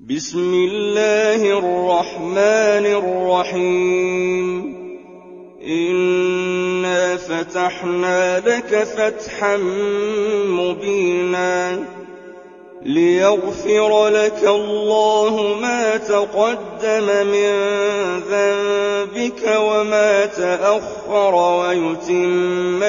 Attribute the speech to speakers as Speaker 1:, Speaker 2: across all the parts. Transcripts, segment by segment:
Speaker 1: بسم الله الرحمن الرحيم إنا فتحنا لك فتحا مبينا ليغفر لك الله ما تقدم من ذنبك وما تأخر ويتم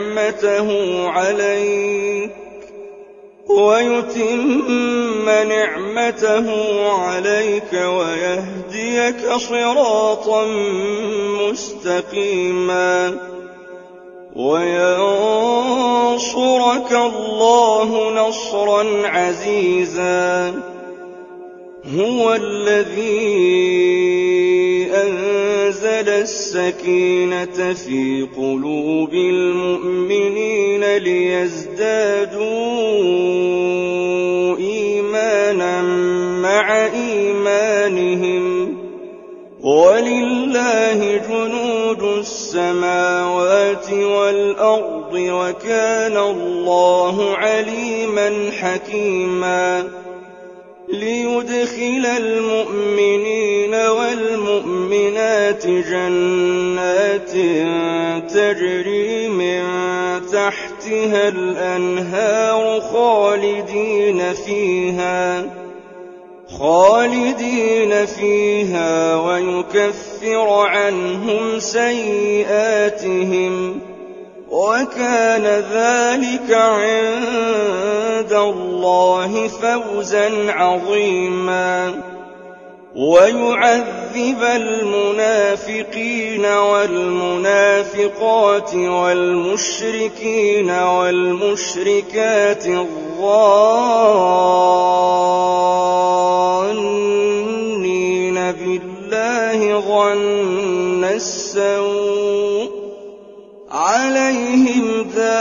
Speaker 1: نعمته عليك ويهديك صراطا مستقيما وينصرك الله نصرا عزيزا هو الذي أنزل السكينة في قلوب المؤمنين ليزدادوا إيمانا مع إيمانهم ولله جنود السماوات والأرض وكان الله عليما حكيما ليدخل المؤمنين والمؤمنات جنات تجري من تحتها الأنهار خالدين فيها ويكفر عنهم سيئاتهم وكان ذلك عند الله فوزا عظيما ويعذب المنافقين والمنافقات والمشركين والمشركات الظانين بالله ظن السوء عليهم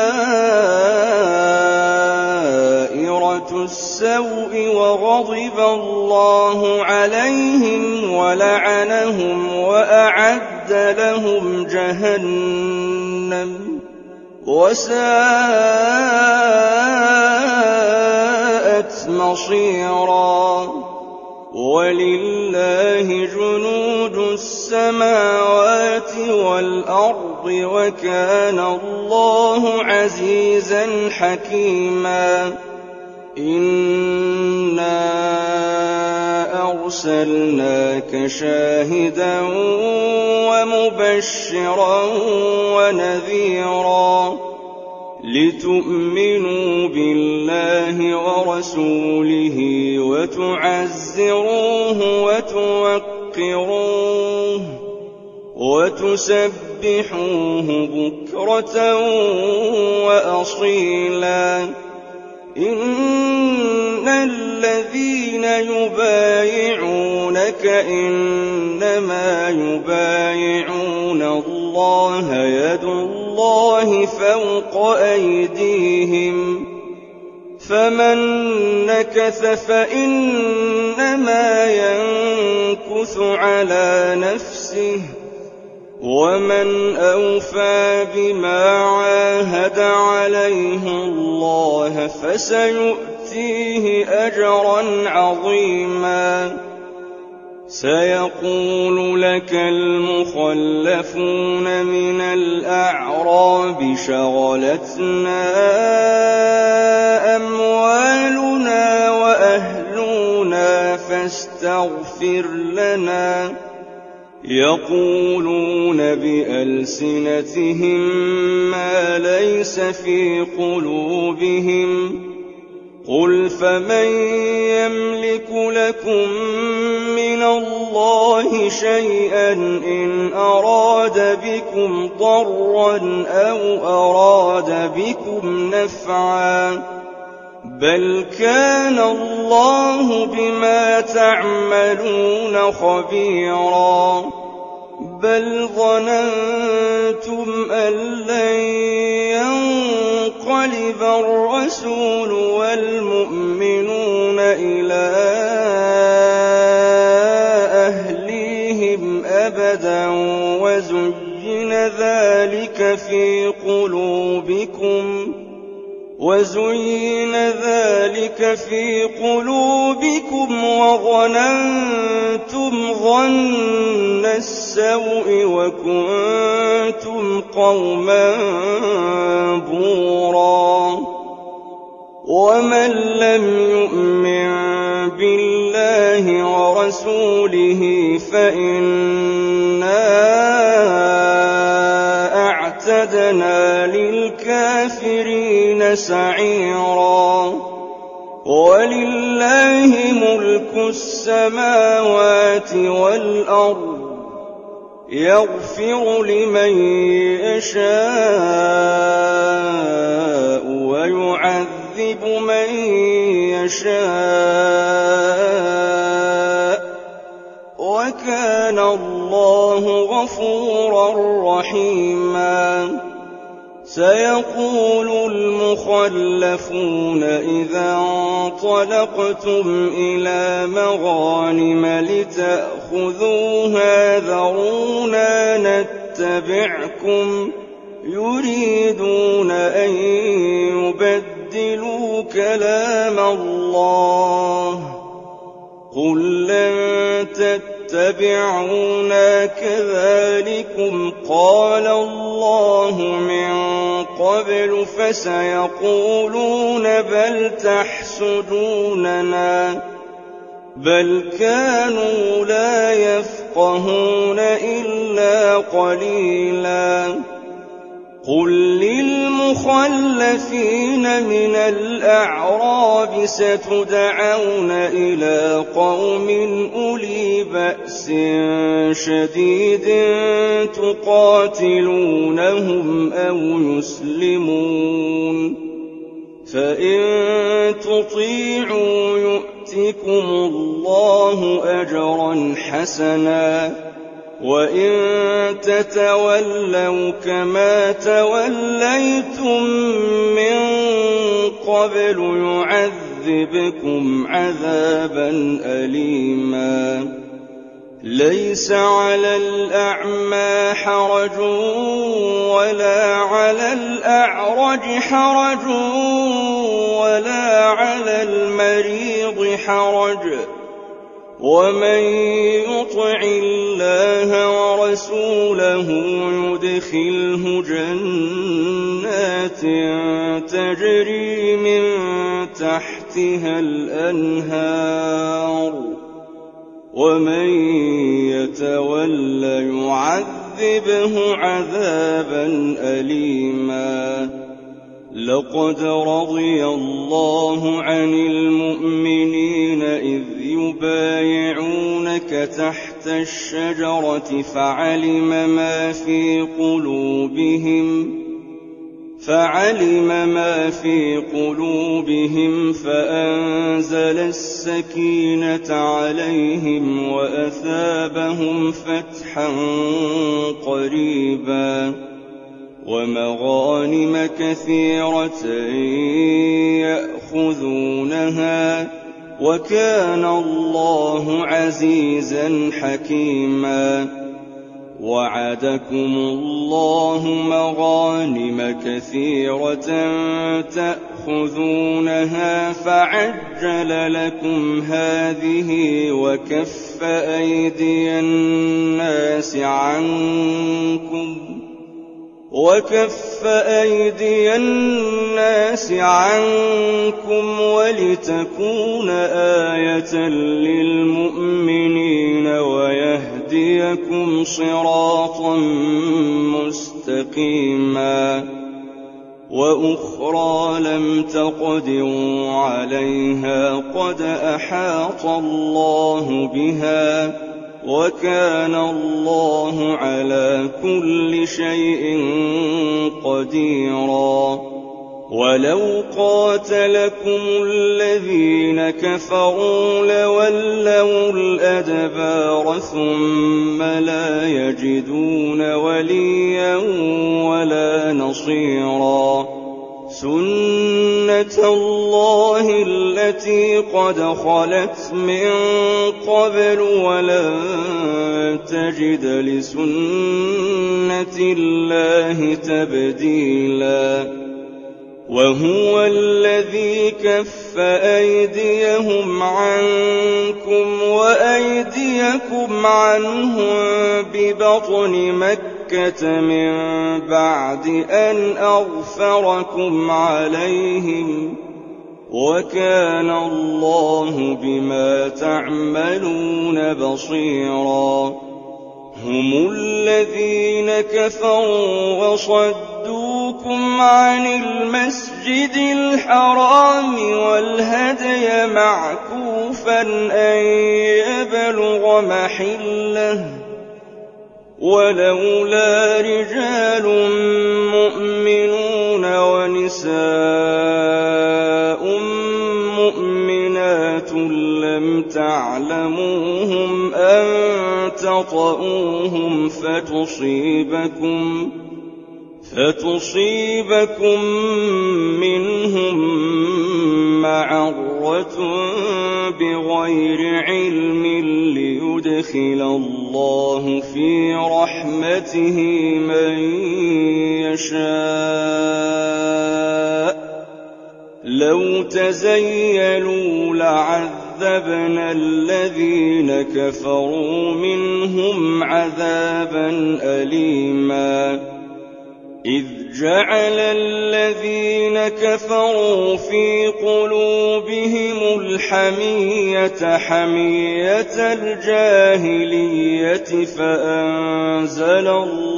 Speaker 1: دائرة السوء وغضب الله عليهم ولعنهم وأعد لهم جهنم وساءت مصيرا ولله جنود السماوات والأرض وكان الله عزيزا حكيما إنا أرسلناك شاهدا ومبشرا ونذيرا لتؤمنوا بالله ورسوله وتعزروه وتوقروه وتسبحوه بكرة وأصيلا إن الذين يبايعونك إنما يبايعون الله يد الله فوق أيديهم فمن نكث فإنما ينكث على نفسه ومن أوفى بما عاهد عليه الله فسيؤتيه أجرا عظيما سيقول لك المخلفون من الأعراب شغلتنا أموالنا وأهلنا فاستغفر لنا يقولون بألسنتهم ما ليس في قلوبهم قل فمن يملك لكم من الله شيئا إن أراد بكم ضرا أو أراد بكم نفعا بل كان الله بما تعملون خبيرا بل ظننتم أن لن ينقلب الرسول والمؤمنون إلى أهليهم أبدا وزين ذلك في قلوبكم وزين ذلك في قلوبكم وظننتم ظن السوء وكنتم قوما بورا ومن لم يؤمن بالله ورسوله فإنا أعتدنا للكافرين سعيرا ولله ملك السماوات والأرض يغفر لمن يشاء ويعذب من يشاء وكان الله غفورا رحيما سيقول المخلفون إذا انطلقتم إلى مغانم لتأخذوها ذرونا نتبعكم يريدون أن يبدلوا كلام الله قل لن تتبعونا كذلكم قال الله من قبل فسيقولون بل تحسدوننا بل كانوا لا يفقهون إلا قليلا قل للمخلفين من الأعراب ستدعون إلى قوم أولي بأس شديد تقاتلونهم أو يسلمون فإن تطيعوا يؤتكم الله أجرا حسنا وإن تتولوا كما توليتم من قبل يعذبكم عذابا أليما ليس على الأعمى حرج ولا على الأعرج حرج ولا على المريض حرج ومن يطع الله ورسوله يدخله جنات تجري من تحتها الأنهار ومن يتول يعذبه عذابا أليما لقد رضي الله عن المؤمنين إذ يبايعونك تحت الشجرة فعلم ما في قلوبهم فأنزل السكينة عليهم وأثابهم فتحا قريبا ومغانم كثيرة يأخذونها وكان الله عزيزا حكيما وعدكم الله مغانم كثيرة تأخذونها فعجل لكم هذه وكف أيدي الناس عنكم ولتكون آية للمؤمنين ويهديكم صراطا مستقيما وأخرى لم تقدروا عليها قد أحاط الله بها وكان الله على كل شيء قديرا ولو قاتلكم الذين كفروا لولوا الأدبار ثم لا يجدون وليا ولا نصيرا سنة الله التي قد خلت من قبل ولن تجد لسنة الله تبديلا وهو الذي كف أيديهم عنكم وأيديكم عنهم ببطن مكة من بعد أن أغفركم عليهم وكان الله بما تعملون بصيرا هم الذين كفروا وصدوكم عن المسجد الحرام والهدي معكوفا أن يبلغ محله ولولا رجال مؤمنون ونساء مؤمنات لم تعلموهم أن تطؤوهم فتصيبكم منهم معرة بغير علم ليدخل الله في رحمته من يشاء لو تزيلوا لعذبنا الذين كفروا منهم عذابا أليما إذ جعل الذين كفروا في قلوبهم الحمية حمية الجاهلية فأنزل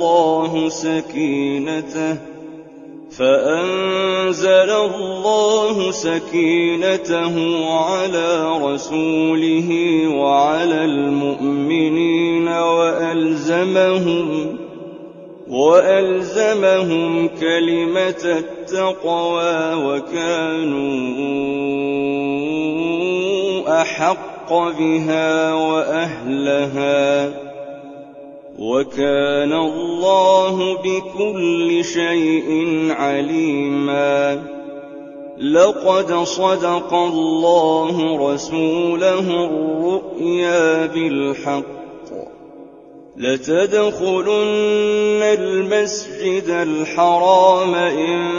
Speaker 1: الله سكينته على رسوله وعلى المؤمنين وألزمهم كلمة التقوى وكانوا أحق بها وأهلها وكان الله بكل شيء عليما لقد صدق الله رسوله الرؤيا بالحق لتدخلن المسجد الحرام إن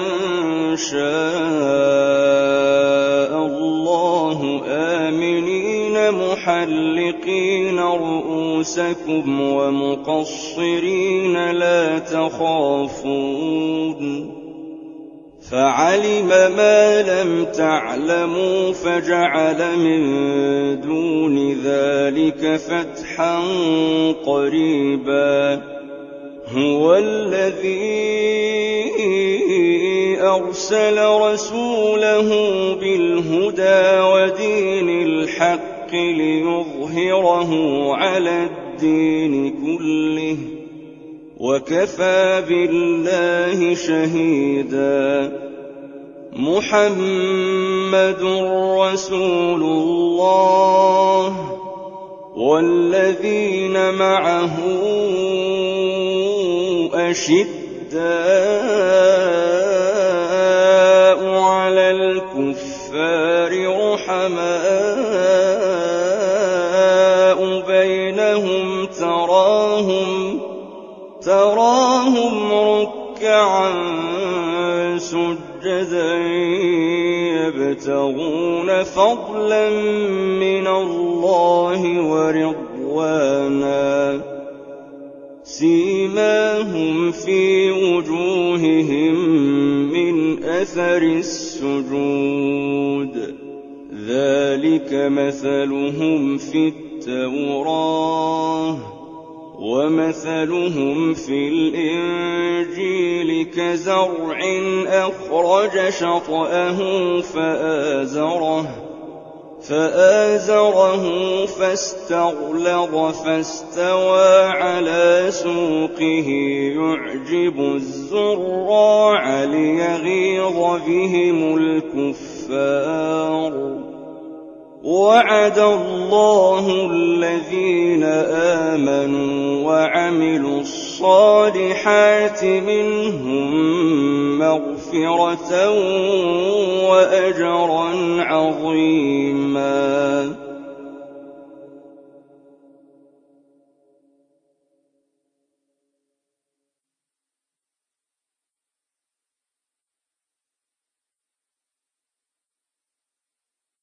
Speaker 1: شاء الله آمنين محلقين رؤوسكم ومقصرين لا تخافون فعلم ما لم تعلموا فجعل من دون ذلك فتحا قريبا هو الذي أرسل رسوله بالهدى ودين الحق ليظهره على الدين كله وكفى بالله شهيدا محمد رسول الله والذين معه أشداء على الكفار رحماء بينهم تراهم ركعا سجدا يبتغون فضلا من الله ورضوانا سيماهم في وجوههم من أثر السجود ذلك مثلهم في التوراة ومثلهم في الإنجيل كزرع أخرج شطأه فآزره فاستغلظ فاستوى على سوقه يعجب الزراع ليغيظ بهم الكفار وعد الله الذين آمنوا وعملوا الصالحات منهم مغفرة وأجرا عظيما